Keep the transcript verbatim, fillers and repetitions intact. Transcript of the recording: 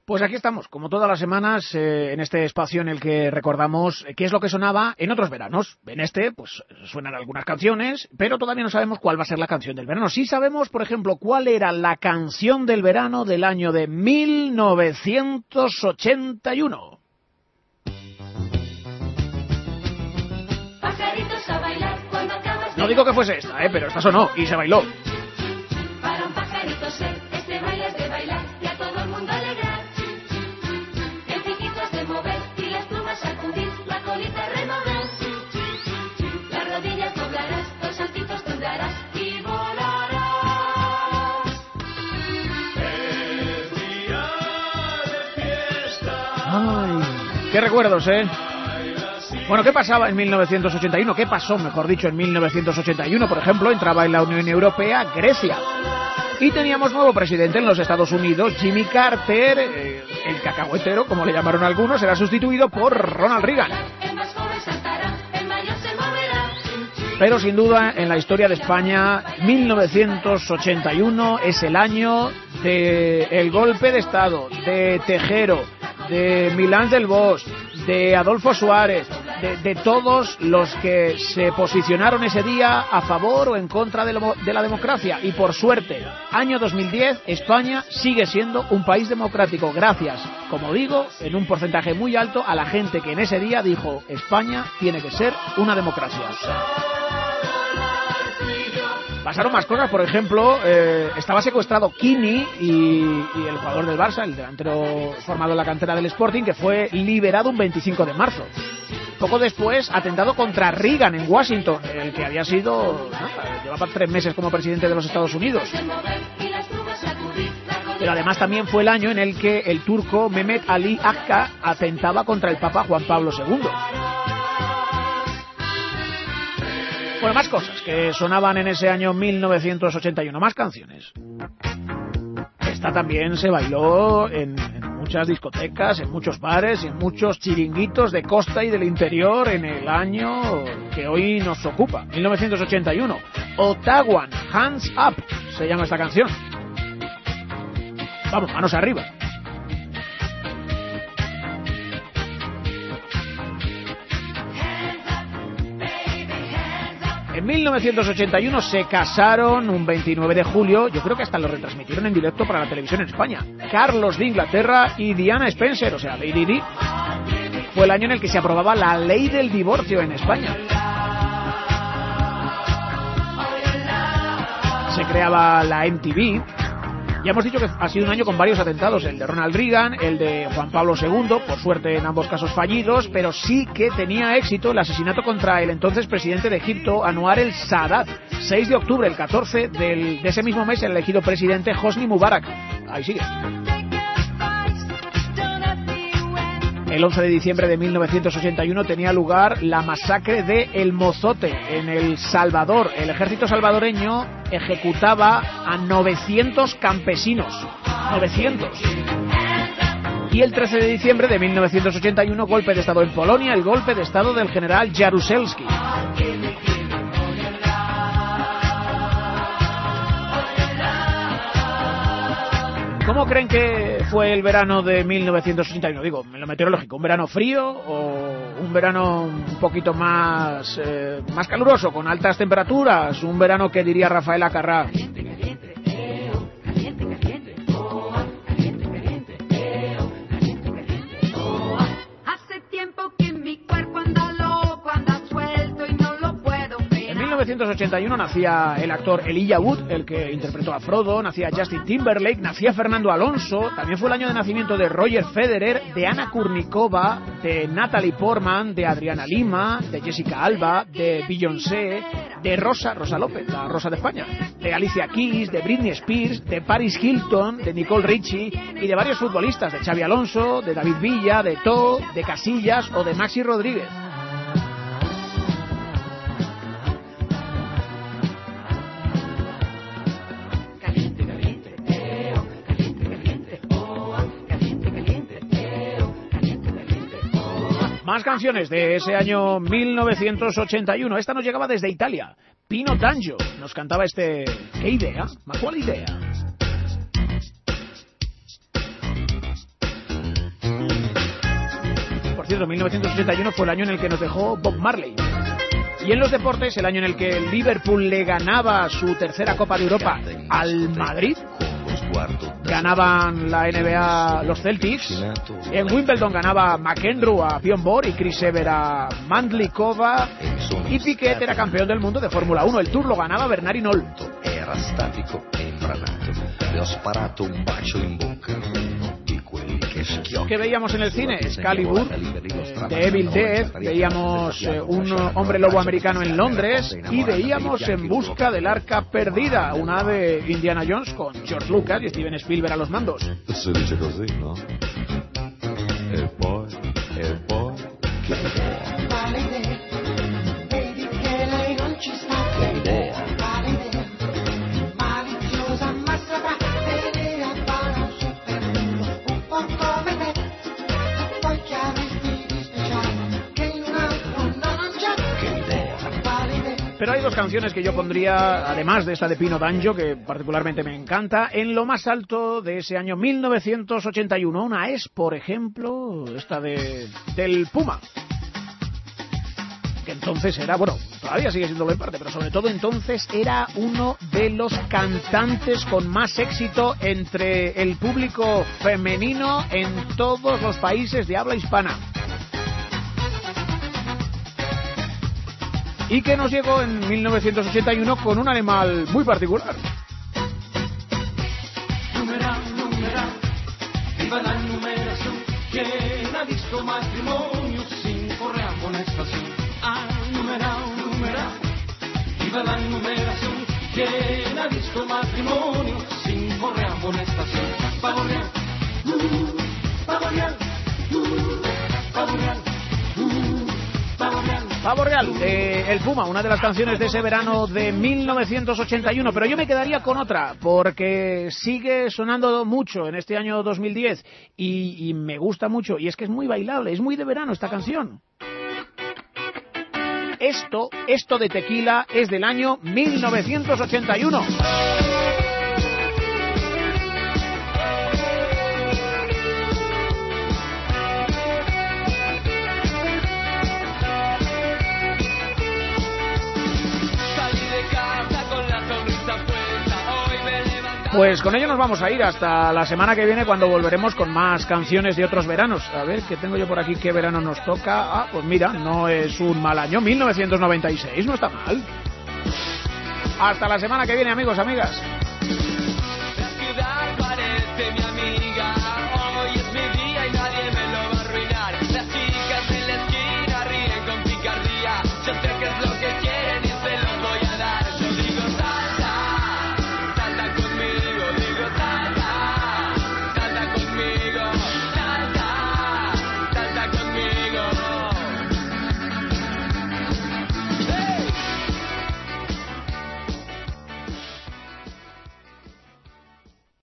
Pues aquí estamos, como todas las semanas, eh, en este espacio en el que recordamos qué es lo que sonaba en otros veranos. En este, pues suenan algunas canciones, pero todavía no sabemos cuál va a ser la canción del verano. Sí sabemos, por ejemplo, cuál era la canción del verano del año de mil novecientos ochenta y uno. Pajaritos a bailar cuando acabas de... No digo que fuese esta, eh, pero esta sonó y se bailó. Para un pajarito ser, este baile es de bailar y a todo el mundo alegrar. El piquito es de mover y las plumas sacudir, la colita remover. Las rodillas doblarás, dos saltitos tendrás y volarás. Es día de fiesta. Ay, qué recuerdos, ¿eh? Bueno, ¿qué pasaba en mil novecientos ochenta y uno? ¿Qué pasó, mejor dicho, en mil novecientos ochenta y uno? Por ejemplo, entraba en la Unión Europea Grecia. Y teníamos nuevo presidente en los Estados Unidos, Jimmy Carter, eh, el cacahuetero, como le llamaron algunos, era sustituido por Ronald Reagan. El más joven saltará, el mayor se moverá. Pero sin duda, en la historia de España, mil novecientos ochenta y uno es el año del golpe de Estado, de Tejero, de Milán del Bosch, de Adolfo Suárez, de, de todos los que se posicionaron ese día a favor o en contra de, lo, de la democracia. Y por suerte, año dos mil diez, España sigue siendo un país democrático, gracias, como digo, en un porcentaje muy alto a la gente que en ese día dijo: España tiene que ser una democracia. Pasaron más cosas, por ejemplo, eh, estaba secuestrado Kini y, y el jugador del Barça, el delantero formado en la cantera del Sporting, que fue liberado un veinticinco de marzo. Poco después, atentado contra Reagan en Washington, el que había sido, ¿no? llevaba tres meses como presidente de los Estados Unidos. Pero además también fue el año en el que el turco Mehmet Ali Agca atentaba contra el Papa Juan Pablo segundo. Bueno, más cosas que sonaban en ese año mil novecientos ochenta y uno, más canciones. Esta también se bailó en, en muchas discotecas, en muchos bares, en muchos chiringuitos de costa y del interior en el año que hoy nos ocupa, mil novecientos ochenta y uno. Otawan, Hands Up, se llama esta canción. Vamos, manos arriba. En mil novecientos ochenta y uno se casaron un veintinueve de julio, yo creo que hasta lo retransmitieron en directo para la televisión en España, Carlos de Inglaterra y Diana Spencer, o sea, Lady Di. Fue el año en el que se aprobaba la ley del divorcio en España. Se creaba la M T V. Ya hemos dicho que ha sido un año con varios atentados, el de Ronald Reagan, el de Juan Pablo segundo, por suerte en ambos casos fallidos, pero sí que tenía éxito el asesinato contra el entonces presidente de Egipto, Anwar el Sadat, seis de octubre, el catorce del, de ese mismo mes, el elegido presidente Hosni Mubarak. Ahí sigue. El once de diciembre de mil novecientos ochenta y uno tenía lugar la masacre de El Mozote en El Salvador. El ejército salvadoreño ejecutaba a novecientos campesinos. novecientos. Y el trece de diciembre de mil novecientos ochenta y uno, golpe de estado en Polonia, el golpe de estado del general Jaruzelski. ¿Cómo creen que fue el verano de mil novecientos ochenta y uno? Digo, en lo meteorológico, ¿un verano frío o un verano un poquito más, eh, más caluroso, con altas temperaturas? ¿Un verano que diría Rafael Acarrá? En mil novecientos ochenta y uno nacía el actor Elijah Wood, el que interpretó a Frodo, nacía Justin Timberlake, nacía Fernando Alonso, también fue el año de nacimiento de Roger Federer, de Anna Kurnikova, de Natalie Portman, de Adriana Lima, de Jessica Alba, de Beyoncé, de Rosa, Rosa López, la Rosa de España, de Alicia Keys, de Britney Spears, de Paris Hilton, de Nicole Richie y de varios futbolistas, de Xavi Alonso, de David Villa, de To, de Casillas o de Maxi Rodríguez. Más canciones de ese año mil novecientos ochenta y uno. Esta nos llegaba desde Italia. Pino D'Angio nos cantaba este... ¿Qué idea? ¿Ma cuál idea? cierto, mil novecientos ochenta y uno fue el año en el que nos dejó Bob Marley. Y en los deportes, el año en el que el Liverpool le ganaba su tercera Copa de Europa al Madrid. Ganaban la N B A los Celtics. En Wimbledon ganaba McEnroe a Bjorn Borg y Chris Evert a Mandlikova. Y Piquet era campeón del mundo de Fórmula uno. El Tour lo ganaba Bernard Hinault. Era statico e imbranato. Le ho sparato un bacio in bocca. ¿Qué veíamos en el cine? Excalibur, eh, The Evil Dead, veíamos eh, un hombre lobo americano en Londres y veíamos En busca del arca perdida, una de Indiana Jones con George Lucas y Steven Spielberg a los mandos. Si dice così, no? E poi, e poi, che idea. Quale idea? Vedi che lei non ci sta. Che idea. Quale idea? Maliziosa ma saprà vedere a fare un superuomo un po' come te. Poi che avresti di speciale che in un altro non c'è. Che idea. Quale idea? Pero hay dos canciones que yo pondría, además de esta de Pino D'Angio, que particularmente me encanta, en lo más alto de ese año mil novecientos ochenta y uno. Una es, por ejemplo, esta de del Puma, que entonces era, bueno, todavía sigue siendo en parte, pero sobre todo entonces era uno de los cantantes con más éxito entre el público femenino en todos los países de habla hispana. Y que nos llegó en mil novecientos ochenta y uno con un animal muy particular. Numera, numera, viva la numeración, quien ha visto matrimonio sin correa amonestación. Ah, numera, numera, viva la numeración, quien ha visto matrimonio sin correa amonestación. Pavo real, uh, pavo real, uh, pavo real, uh, pavo real. Pavo Real, de El Puma, una de las canciones de ese verano de mil novecientos ochenta y uno, pero yo me quedaría con otra, porque sigue sonando mucho en este año dos mil diez y, y me gusta mucho, y es que es muy bailable, es muy de verano esta canción. Esto, esto de Tequila es del año mil novecientos ochenta y uno. Pues con ello nos vamos a ir hasta la semana que viene, cuando volveremos con más canciones de otros veranos. A ver, ¿qué tengo yo por aquí? ¿Qué verano nos toca? Ah, pues mira, no es un mal año, mil novecientos noventa y seis, no está mal. Hasta la semana que viene, amigos, amigas.